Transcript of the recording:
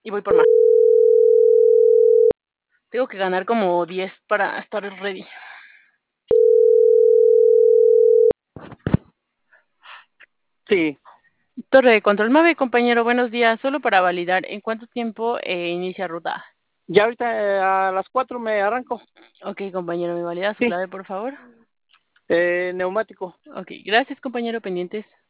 y voy por más. Tengo que ganar como 10 para estar ready. Sí, Torre de control Mave, compañero, buenos días. Solo para validar, ¿en cuánto tiempo inicia ruta? ya ahorita a las 4 me arranco. Ok, compañero, ¿me valida su Sí, clave, por favor? neumático. Ok, gracias, compañero, pendientes.